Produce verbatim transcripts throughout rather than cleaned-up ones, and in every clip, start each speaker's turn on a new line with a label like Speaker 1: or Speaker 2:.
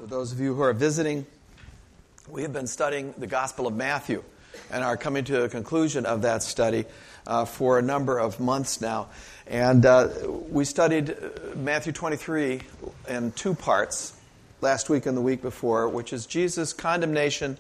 Speaker 1: For those of you who are visiting, we have been studying the Gospel of Matthew and are coming to a conclusion of that study uh, for a number of months now. And uh, we studied Matthew twenty-three in two parts, last week and the week before, which is Jesus' condemnation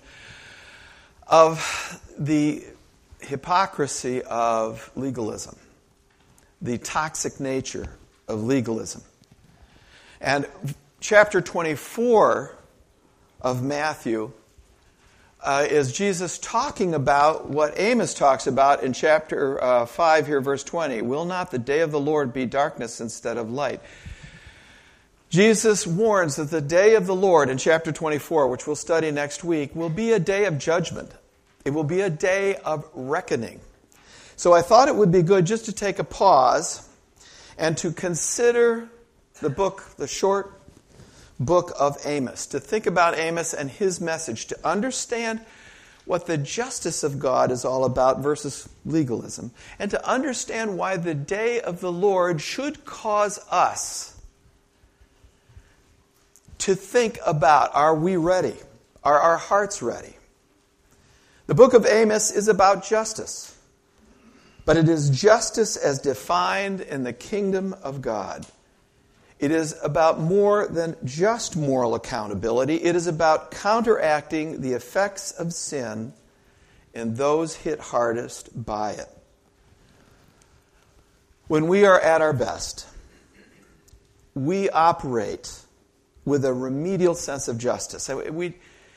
Speaker 1: of the hypocrisy of legalism, the toxic nature of legalism. And chapter twenty-four of Matthew uh, is Jesus talking about what Amos talks about in chapter uh, five here, verse twenty. Will not the day of the Lord be darkness instead of light? Jesus warns that the day of the Lord in chapter twenty-four, which we'll study next week, will be a day of judgment. It will be a day of reckoning. So I thought it would be good just to take a pause and to consider the book, the short book of Amos, to think about Amos and his message, to understand what the justice of God is all about versus legalism, and to understand why the day of the Lord should cause us to think about, are we ready? Are our hearts ready? The book of Amos is about justice, but it is justice as defined in the kingdom of God. It is about more than just moral accountability. It is about counteracting the effects of sin in those hit hardest by it. When we are at our best, we operate with a remedial sense of justice. We,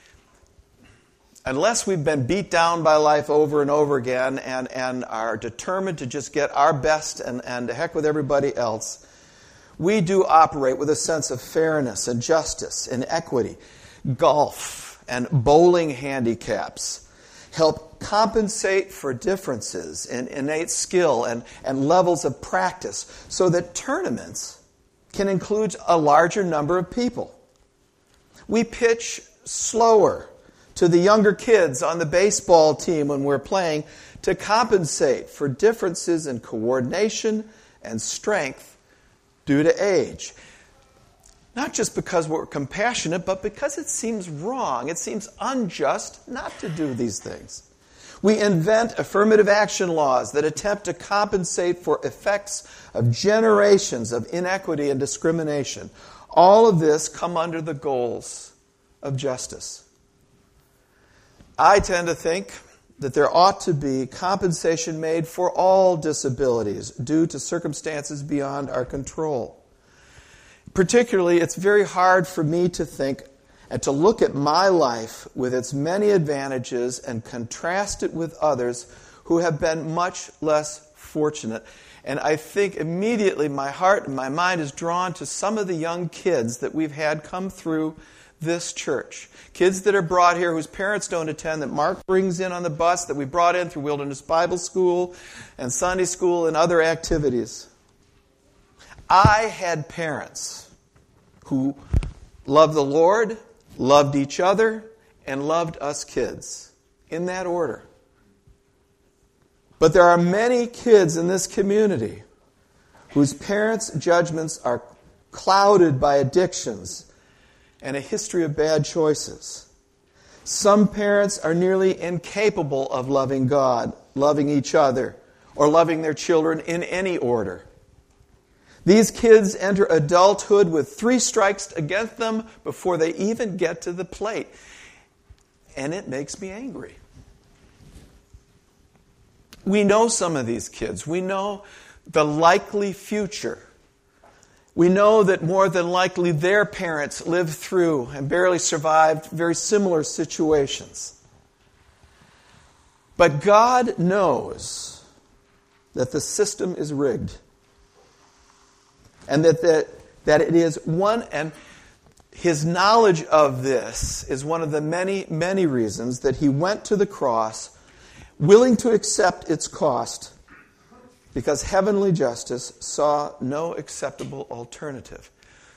Speaker 1: unless we've been beat down by life over and over again and, and are determined to just get our best and, and to heck with everybody else, we do operate with a sense of fairness and justice and equity. Golf and bowling handicaps help compensate for differences in innate skill and, and levels of practice so that tournaments can include a larger number of people. We pitch slower to the younger kids on the baseball team when we're playing to compensate for differences in coordination and strength due to age. Not just because we're compassionate, but because it seems wrong. It seems unjust not to do these things. We invent affirmative action laws that attempt to compensate for effects of generations of inequity and discrimination. All of this come under the goals of justice. I tend to think that there ought to be compensation made for all disabilities due to circumstances beyond our control. Particularly, it's very hard for me to think and to look at my life with its many advantages and contrast it with others who have been much less fortunate. And I think immediately my heart and my mind is drawn to some of the young kids that we've had come through this church. Kids that are brought here whose parents don't attend, that Mark brings in on the bus, that we brought in through Wilderness Bible School and Sunday School and other activities. I had parents who loved the Lord, loved each other, and loved us kids, in that order. But there are many kids in this community whose parents' judgments are clouded by addictions and a history of bad choices. Some parents are nearly incapable of loving God, loving each other, or loving their children in any order. These kids enter adulthood with three strikes against them before they even get to the plate. And it makes me angry. We know some of these kids. We know the likely future. We know that more than likely their parents lived through and barely survived very similar situations. But God knows that the system is rigged. And that, that, that it is one, and His knowledge of this is one of the many, many reasons that He went to the cross, willing to accept its cost, because heavenly justice saw no acceptable alternative.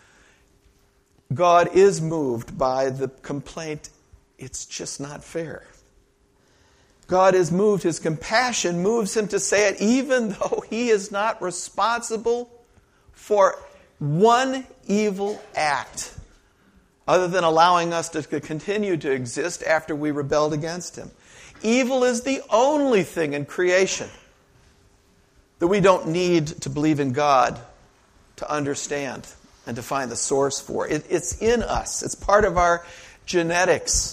Speaker 1: God is moved by the complaint, it's just not fair. God is moved, His compassion moves Him to say it even though He is not responsible for one evil act other than allowing us to continue to exist after we rebelled against him. Evil is the only thing in creation that we don't need to believe in God to understand and to find the source for. It, it's in us. It's part of our genetics.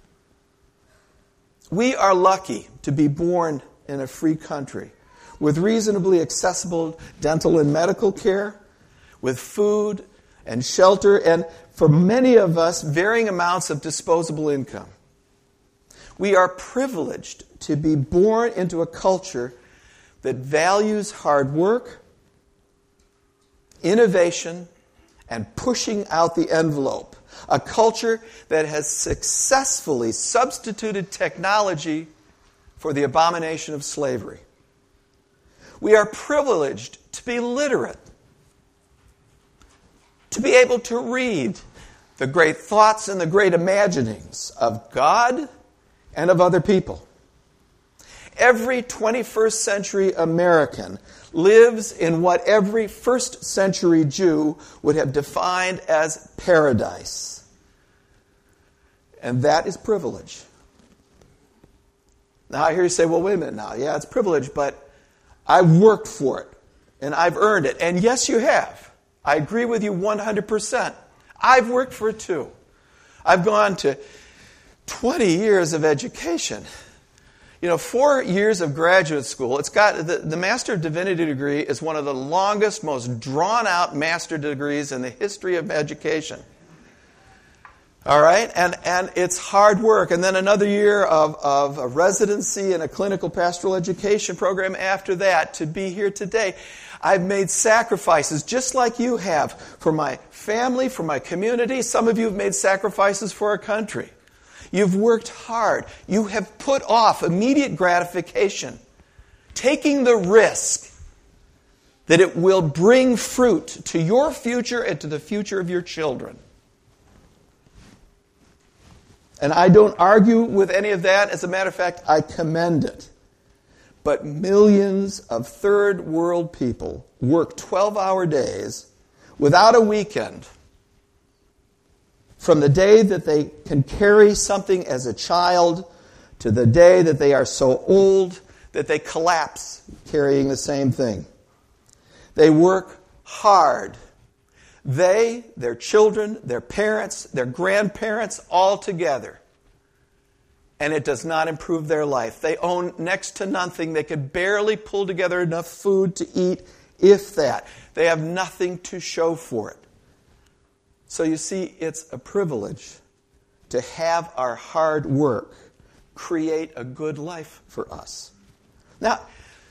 Speaker 1: We are lucky to be born in a free country with reasonably accessible dental and medical care, with food and shelter, and for many of us, varying amounts of disposable income. We are privileged to be born into a culture that values hard work, innovation, and pushing out the envelope. A culture that has successfully substituted technology for the abomination of slavery. We are privileged to be literate, to be able to read the great thoughts and the great imaginings of God and of other people. Every twenty-first century American lives in what every first century Jew would have defined as paradise. And that is privilege. Now I hear you say, well, wait a minute now. Yeah, it's privilege, but I've worked for it, and I've earned it. And yes, you have. I agree with you one hundred percent. I've worked for it too. I've gone to twenty years of education. You know, four years of graduate school. It's got the, the Master of Divinity degree is one of the longest, most drawn-out master degrees in the history of education. All right? And and it's hard work. And then another year of, of a residency in a clinical pastoral education program after that to be here today. I've made sacrifices just like you have for my family, for my community. Some of you have made sacrifices for our country. You've worked hard. You have put off immediate gratification, taking the risk that it will bring fruit to your future and to the future of your children. And I don't argue with any of that. As a matter of fact, I commend it. But millions of third world people work twelve-hour days without a weekend, from the day that they can carry something as a child to the day that they are so old that they collapse carrying the same thing. They work hard. They, their children, their parents, their grandparents, all together. And it does not improve their life. They own next to nothing. They could barely pull together enough food to eat, if that. They have nothing to show for it. So you see, it's a privilege to have our hard work create a good life for us. Now,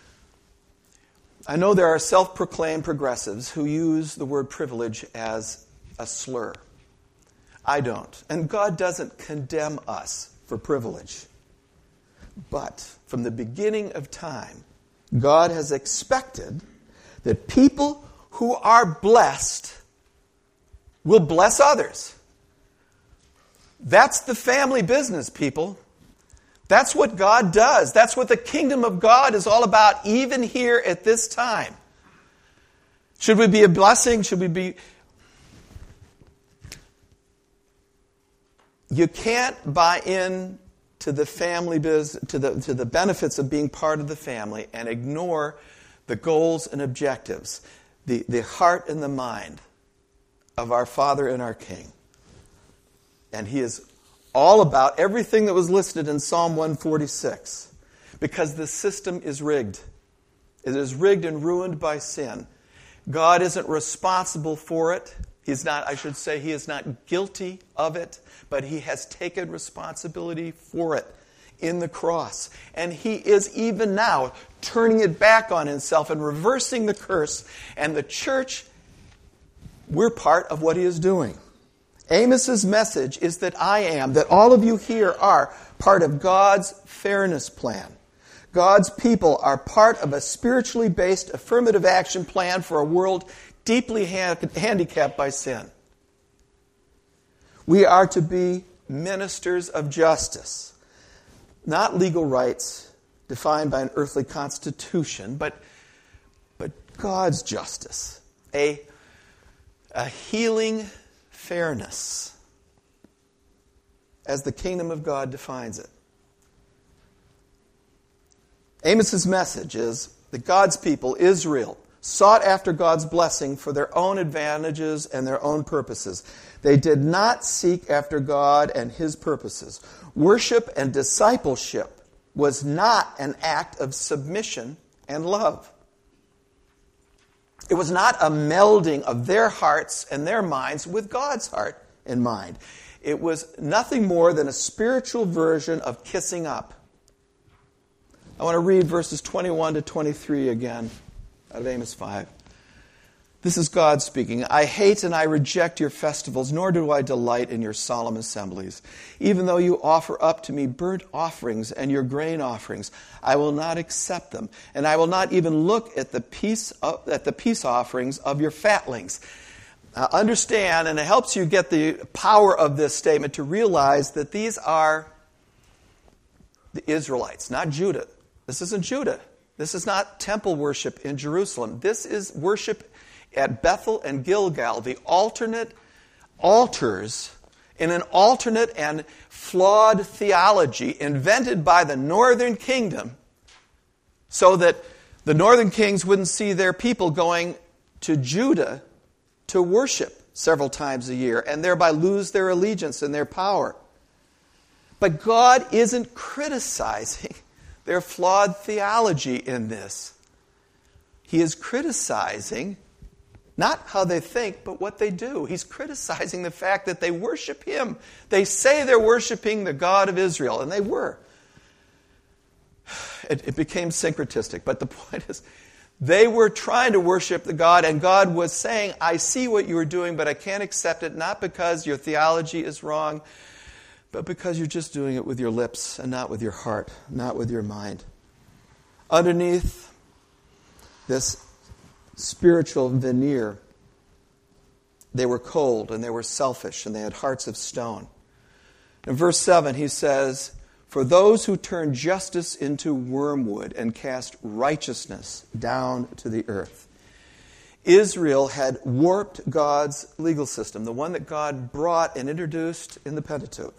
Speaker 1: I know there are self-proclaimed progressives who use the word privilege as a slur. I don't. And God doesn't condemn us for privilege. But from the beginning of time, God has expected that people who are blessed will bless others. That's the family business, people. That's what God does. That's what the kingdom of God is all about, even here at this time. Should we be a blessing? Should we be... You can't buy in to the family business, to the, to the benefits of being part of the family and ignore the goals and objectives, the, the heart and the mind of our Father and our King. And He is all about everything that was listed in Psalm one forty-six. Because the system is rigged. It is rigged and ruined by sin. God isn't responsible for it. He's not, I should say, He is not guilty of it, but He has taken responsibility for it in the cross. And He is even now turning it back on Himself and reversing the curse. And the church, we're part of what He is doing. Amos's message is that I am, that all of you here are, part of God's fairness plan. God's people are part of a spiritually based affirmative action plan for a world deeply handicapped by sin. We are to be ministers of justice, not legal rights defined by an earthly constitution, but, but God's justice, a, a healing fairness as the kingdom of God defines it. Amos's message is that God's people, Israel, sought after God's blessing for their own advantages and their own purposes. They did not seek after God and His purposes. Worship and discipleship was not an act of submission and love. It was not a melding of their hearts and their minds with God's heart and mind. It was nothing more than a spiritual version of kissing up. I want to read verses twenty-one to twenty-three again out of Amos five. This is God speaking. I hate and I reject your festivals, nor do I delight in your solemn assemblies. Even though you offer up to me burnt offerings and your grain offerings, I will not accept them, and I will not even look at the peace of, at the peace offerings of your fatlings. Uh, understand, and it helps you get the power of this statement to realize that these are the Israelites, not Judah. This isn't Judah. This is not temple worship in Jerusalem. This is worship at Bethel and Gilgal, the alternate altars in an alternate and flawed theology invented by the northern kingdom so that the northern kings wouldn't see their people going to Judah to worship several times a year and thereby lose their allegiance and their power. But God isn't criticizing their flawed theology in this. He is criticizing not how they think, but what they do. He's criticizing the fact that they worship Him. They say they're worshiping the God of Israel, and they were. It, it became syncretistic, but the point is, they were trying to worship the God, and God was saying, I see what you are doing, but I can't accept it, not because your theology is wrong, but because you're just doing it with your lips and not with your heart, not with your mind. Underneath this spiritual veneer, they were cold and they were selfish and they had hearts of stone. In verse seven, he says, for those who turn justice into wormwood and cast righteousness down to the earth. Israel had warped God's legal system, the one that God brought and introduced in the Pentateuch.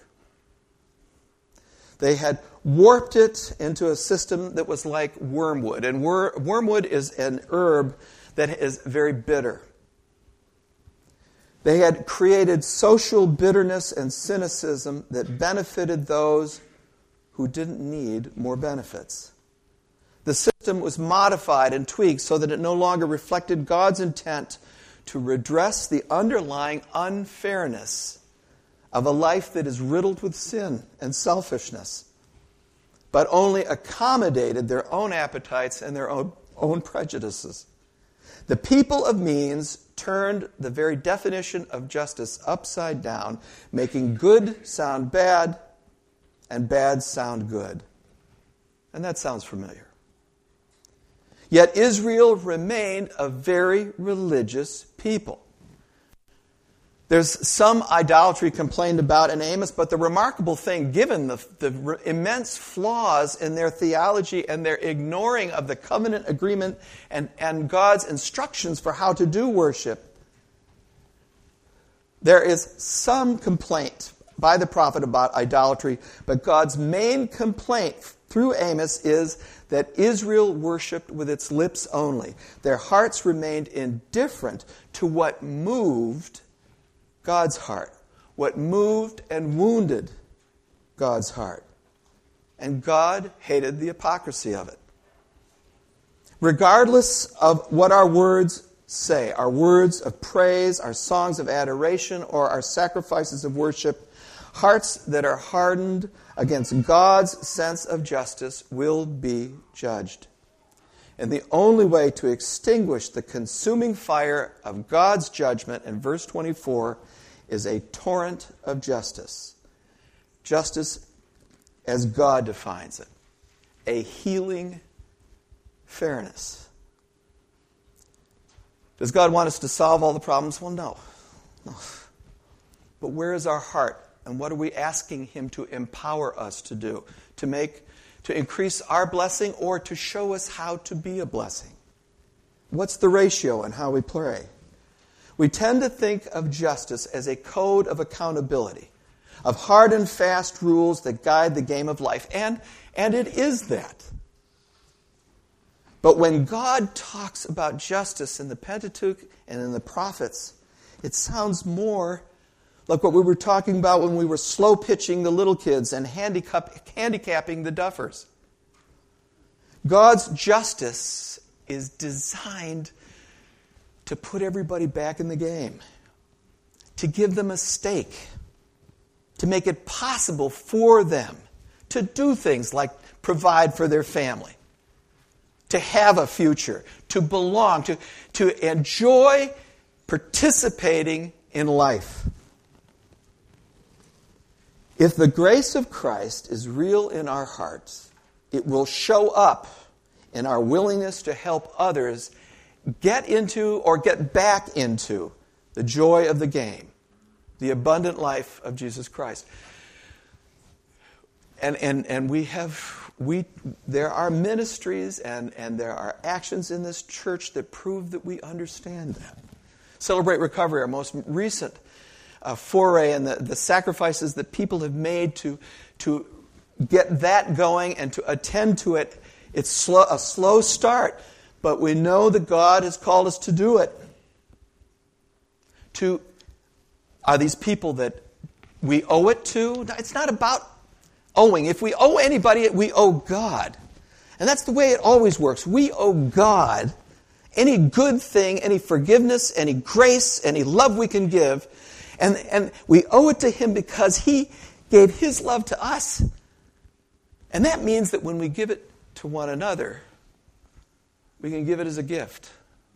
Speaker 1: They had warped it into a system that was like wormwood. And wor- wormwood is an herb that is very bitter. They had created social bitterness and cynicism that benefited those who didn't need more benefits. The system was modified and tweaked so that it no longer reflected God's intent to redress the underlying unfairness of a life that is riddled with sin and selfishness, but only accommodated their own appetites and their own, own prejudices. The people of means turned the very definition of justice upside down, making good sound bad and bad sound good. And that sounds familiar. Yet Israel remained a very religious people. There's some idolatry complained about in Amos, but the remarkable thing, given the, the immense flaws in their theology and their ignoring of the covenant agreement and, and God's instructions for how to do worship, there is some complaint by the prophet about idolatry, but God's main complaint through Amos is that Israel worshipped with its lips only. Their hearts remained indifferent to what moved God's heart, what moved and wounded God's heart. And God hated the hypocrisy of it. Regardless of what our words say, our words of praise, our songs of adoration, or our sacrifices of worship, hearts that are hardened against God's sense of justice will be judged. And the only way to extinguish the consuming fire of God's judgment in verse twenty-four is a torrent of justice. Justice as God defines it. A healing fairness. Does God want us to solve all the problems? Well, no. no. But where is our heart? And what are we asking Him to empower us to do? To make, to increase our blessing or to show us how to be a blessing? What's the ratio in how we pray? We tend to think of justice as a code of accountability. of hard and fast rules that guide the game of life. And, and it is that. But when God talks about justice in the Pentateuch and in the prophets, it sounds more like what we were talking about when we were slow pitching the little kids and handicap, handicapping the duffers. God's justice is designed to put everybody back in the game, to give them a stake, to make it possible for them to do things like provide for their family, to have a future, to belong, to, to enjoy participating in life. If the grace of Christ is real in our hearts, it will show up in our willingness to help others get into or get back into the joy of the game, the abundant life of Jesus Christ. And and and we have we there are ministries and, and there are actions in this church that prove that we understand that. Celebrate Recovery, our most recent uh, foray, and the, the sacrifices that people have made to to get that going and to attend to it. It's slow, a slow start, but we know that God has called us to do it. To are these people that we owe it to? It's not about owing. If we owe anybody, we owe God. And that's the way it always works. We owe God any good thing, any forgiveness, any grace, any love we can give. And, and we owe it to Him because He gave His love to us. And that means that when we give it to one another, we can give it as a gift.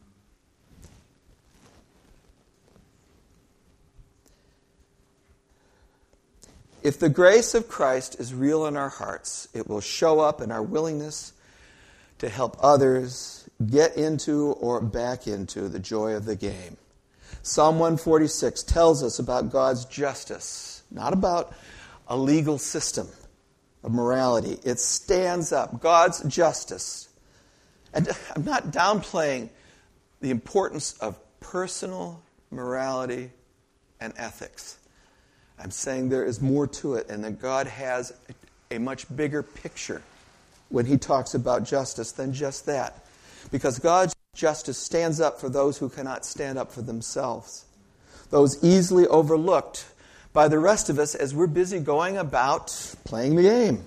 Speaker 1: If the grace of Christ is real in our hearts, it will show up in our willingness to help others get into or back into the joy of the game. Psalm one forty-six tells us about God's justice, not about a legal system of morality. It stands up, God's justice. And I'm not downplaying the importance of personal morality and ethics. I'm saying there is more to it, and that God has a much bigger picture when He talks about justice than just that. Because God's justice stands up for those who cannot stand up for themselves. Those easily overlooked by the rest of us as we're busy going about playing the game.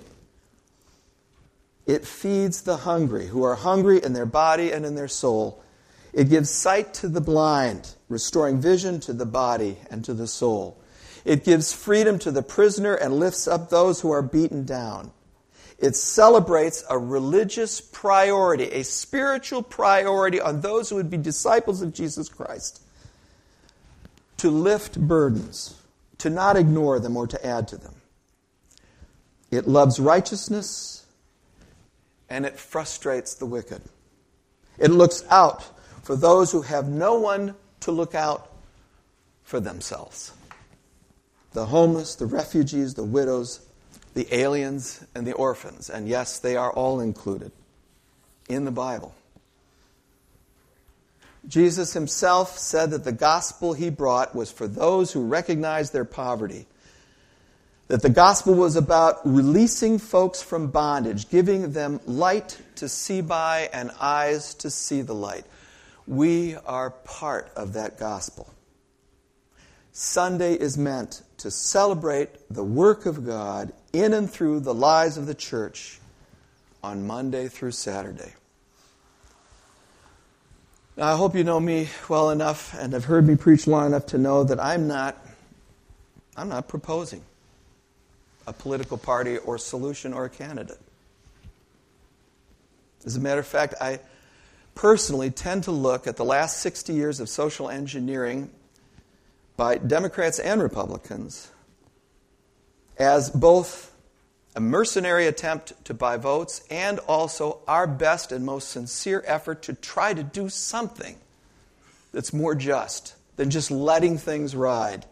Speaker 1: It feeds the hungry, who are hungry in their body and in their soul. It gives sight to the blind, restoring vision to the body and to the soul. It gives freedom to the prisoner and lifts up those who are beaten down. It celebrates a religious priority, a spiritual priority on those who would be disciples of Jesus Christ. To lift burdens, to not ignore them or to add to them. It loves righteousness, and it frustrates the wicked. It looks out for those who have no one to look out for themselves. The homeless, the refugees, the widows, the aliens, and the orphans. And yes, they are all included in the Bible. Jesus Himself said that the gospel He brought was for those who recognized their poverty. That the gospel was about releasing folks from bondage, giving them light to see by and eyes to see the light. We are part of that gospel. Sunday is meant to celebrate the work of God in and through the lives of the church on Monday through Saturday. Now, I hope you know me well enough and have heard me preach long enough to know that I'm not, I'm not proposing a political party or solution or a candidate. As a matter of fact, I personally tend to look at the last sixty years of social engineering by Democrats and Republicans as both a mercenary attempt to buy votes and also our best and most sincere effort to try to do something that's more just than just letting things ride.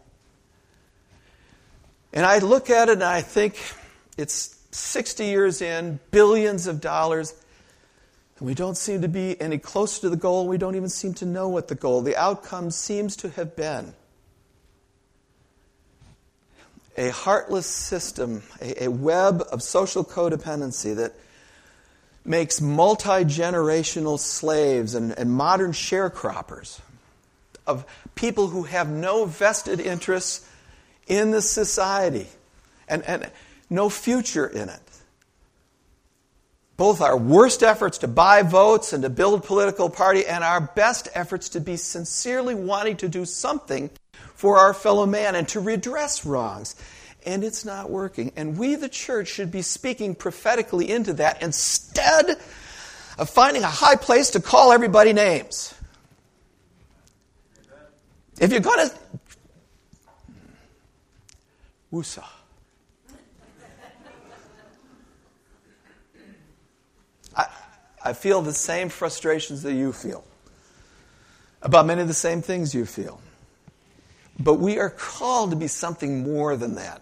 Speaker 1: And I look at it and I think it's sixty years in, billions of dollars, and we don't seem to be any closer to the goal. We don't even seem to know what the goal, the outcome seems to have been. a heartless system, a, a web of social codependency that makes multi-generational slaves and, and modern sharecroppers of people who have no vested interests in the society and, and no future in it. Both our worst efforts to buy votes and to build political party and our best efforts to be sincerely wanting to do something for our fellow man and to redress wrongs. And it's not working. And we, the church, should be speaking prophetically into that instead of finding a high place to call everybody names. If you're going to... Woosah. I, I feel the same frustrations that you feel about many of the same things you feel. But we are called to be something more than that.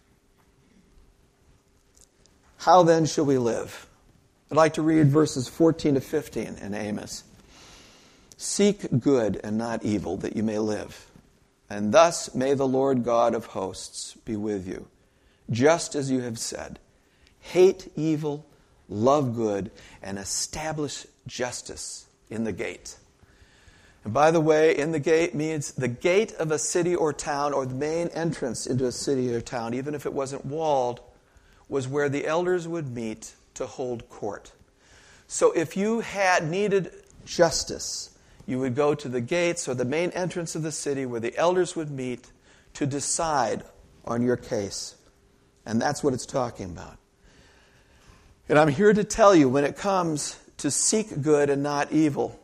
Speaker 1: How then shall we live? I'd like to read verses fourteen to fifteen in Amos. Seek good and not evil, that you may live. And thus may the Lord God of hosts be with you, just as you have said. Hate evil, love good, and establish justice in the gate. And by the way, in the gate means the gate of a city or town, or the main entrance into a city or town, even if it wasn't walled, was where the elders would meet to hold court. So if you had needed justice, you would go to the gates or the main entrance of the city where the elders would meet to decide on your case. And that's what it's talking about. And I'm here to tell you, when it comes to seek good and not evil,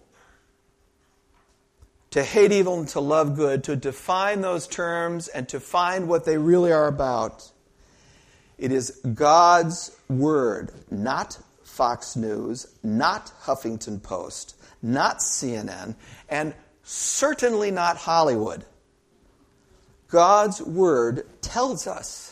Speaker 1: to hate evil and to love good, to define those terms and to find what they really are about, it is God's Word, not Fox News, not Huffington Post, not C N N, and certainly not Hollywood. God's Word tells us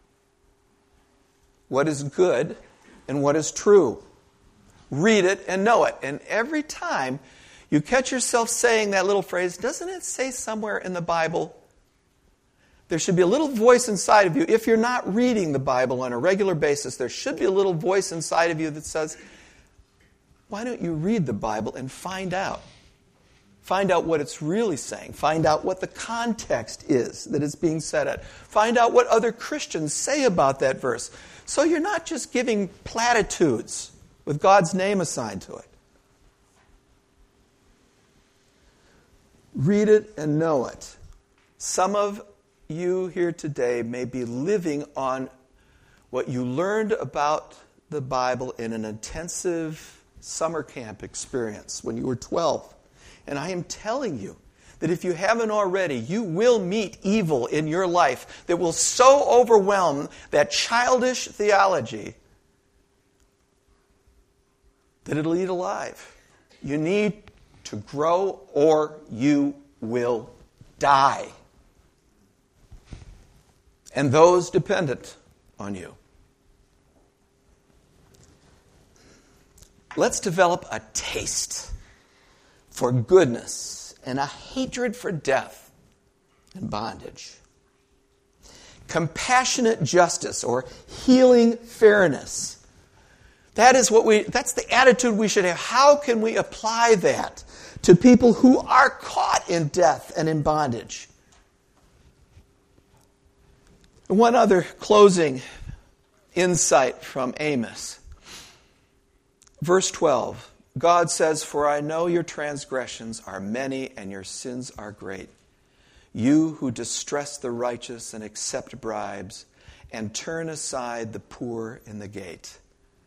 Speaker 1: what is good and what is true. Read it and know it. And every time you catch yourself saying that little phrase, doesn't it say somewhere in the Bible? There should be a little voice inside of you. If you're not reading the Bible on a regular basis, there should be a little voice inside of you that says, why don't you read the Bible and find out? Find out what it's really saying. Find out what the context is that it's being said at. Find out what other Christians say about that verse. So you're not just giving platitudes with God's name assigned to it. Read it and know it. Some of you here today may be living on what you learned about the Bible in an intensive summer camp experience when you were twelve. And I am telling you that if you haven't already, you will meet evil in your life that will so overwhelm that childish theology that it'll eat alive. You need to grow or you will die. And those dependent on you. Let's develop a taste for goodness and a hatred for death and bondage. Compassionate justice or healing fairness. That is what we, that's the attitude we should have. How can we apply that to people who are caught in death and in bondage? One other closing insight from Amos. Verse twelve, God says, "For I know your transgressions are many and your sins are great. You who distress the righteous and accept bribes and turn aside the poor in the gate."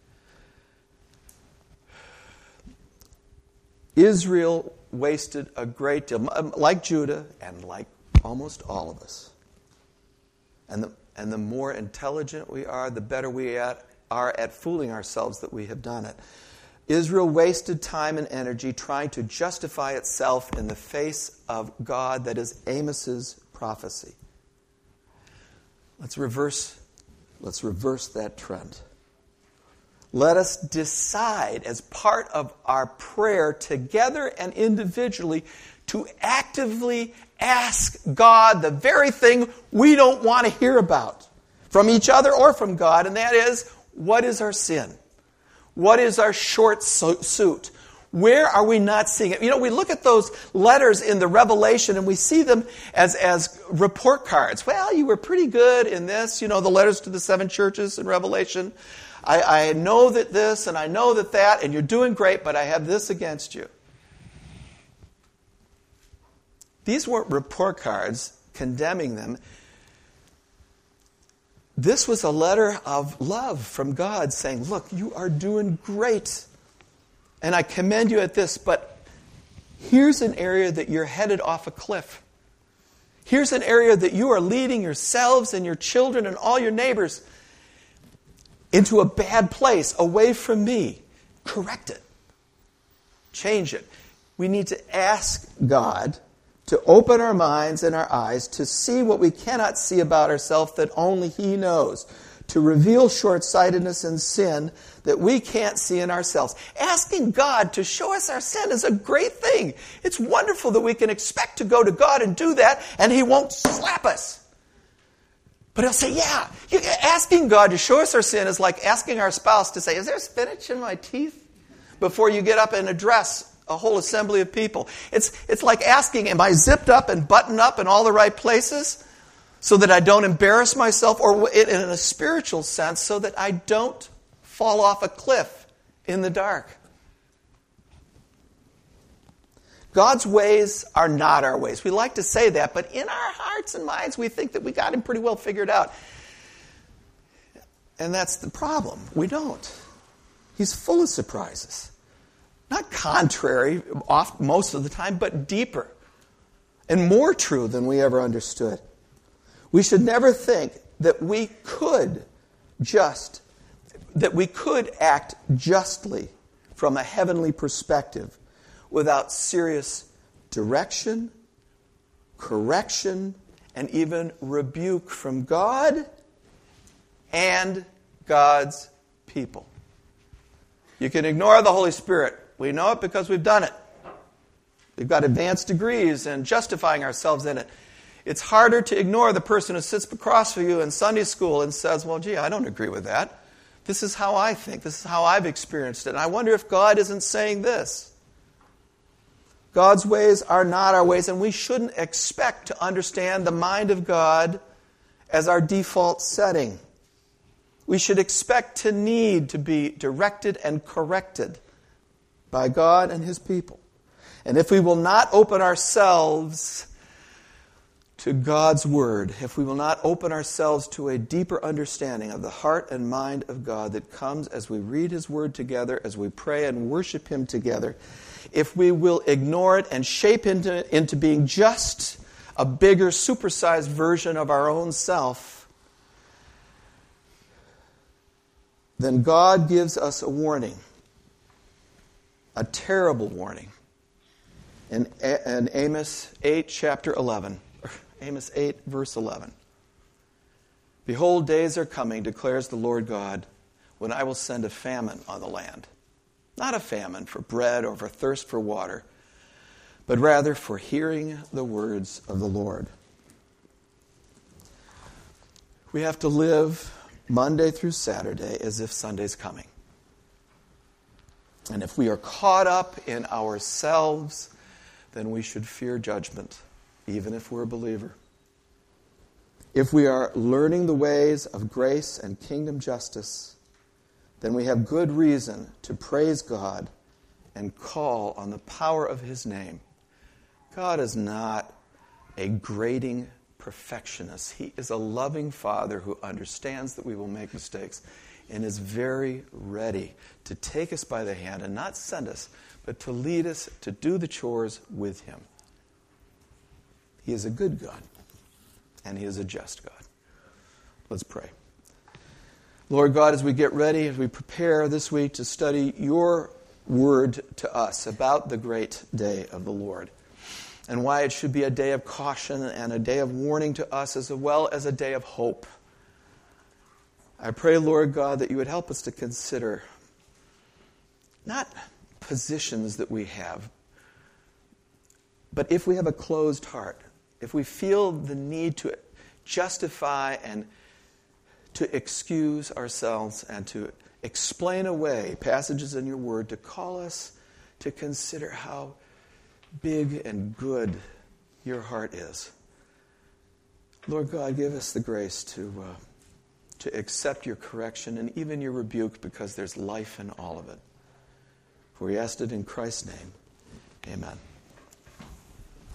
Speaker 1: Israel wasted a great deal, like Judah and like almost all of us. And the, and the more intelligent we are, the better we at, are at fooling ourselves that we have done it. Israel wasted time and energy trying to justify itself in the face of God. That is Amos's prophecy. Let's reverse, let's reverse that trend. Let us decide as part of our prayer together and individually to actively ask God the very thing we don't want to hear about from each other or from God, and that is, what is our sin? What is our short suit? Where are we not seeing it? You know, we look at those letters in the Revelation and we see them as, as report cards. Well, you were pretty good in this, you know, the letters to the seven churches in Revelation. I, I know that this and I know that that, and you're doing great, but I have this against you. These weren't report cards condemning them. This was a letter of love from God saying, look, you are doing great. And I commend you at this, but here's an area that you're headed off a cliff. Here's an area that you are leading yourselves and your children and all your neighbors into a bad place, away from me. Correct it. Change it. We need to ask God to open our minds and our eyes to see what we cannot see about ourselves that only He knows. To reveal short-sightedness and sin that we can't see in ourselves. Asking God to show us our sin is a great thing. It's wonderful that we can expect to go to God and do that, and He won't slap us. But He'll say, yeah. Asking God to show us our sin is like asking our spouse to say, is there spinach in my teeth? Before you get up and address a whole assembly of people. It's, it's like asking, am I zipped up and buttoned up in all the right places? So that I don't embarrass myself, or in a spiritual sense, so that I don't fall off a cliff in the dark. God's ways are not our ways. We like to say that, but in our hearts and minds, we think that we got Him pretty well figured out. And that's the problem. We don't. He's full of surprises. Not contrary, oft, most of the time, but deeper and more true than we ever understood. We should never think that we could just, that we could act justly from a heavenly perspective without serious direction, correction, and even rebuke from God and God's people. You can ignore the Holy Spirit. We know it because we've done it. We've got advanced degrees in justifying ourselves in it. It's harder to ignore the person who sits across from you in Sunday school and says, well, gee, I don't agree with that. This is how I think. This is how I've experienced it. And I wonder if God isn't saying this. God's ways are not our ways, and we shouldn't expect to understand the mind of God as our default setting. We should expect to need to be directed and corrected by God and His people. And if we will not open ourselves to God's Word, if we will not open ourselves to a deeper understanding of the heart and mind of God that comes as we read His Word together, as we pray and worship Him together, if we will ignore it and shape into, into being just a bigger, supersized version of our own self, then God gives us a warning, a terrible warning, in, in Amos eight, chapter eleven. Amos eight, verse eleven. Behold, days are coming, declares the Lord God, when I will send a famine on the land. Not a famine for bread or for thirst for water, but rather for hearing the words of the Lord. We have to live Monday through Saturday as if Sunday's coming. And if we are caught up in ourselves, then we should fear judgment, even if we're a believer. If we are learning the ways of grace and kingdom justice, then we have good reason to praise God and call on the power of His name. God is not a grading perfectionist. He is a loving Father who understands that we will make mistakes and is very ready to take us by the hand and not send us, but to lead us to do the chores with Him. He is a good God, and He is a just God. Let's pray. Lord God, as we get ready, as we prepare this week to study your word to us about the great day of the Lord, and why it should be a day of caution and a day of warning to us as well as a day of hope. I pray, Lord God, that you would help us to consider not positions that we have, But if we have a closed heart, if we feel the need to justify and to excuse ourselves and to explain away passages in your word to call us to consider how big and good your heart is, Lord God, give us the grace to uh, to accept your correction and even your rebuke, because there's life in all of it. For we asked it in Christ's name. Amen.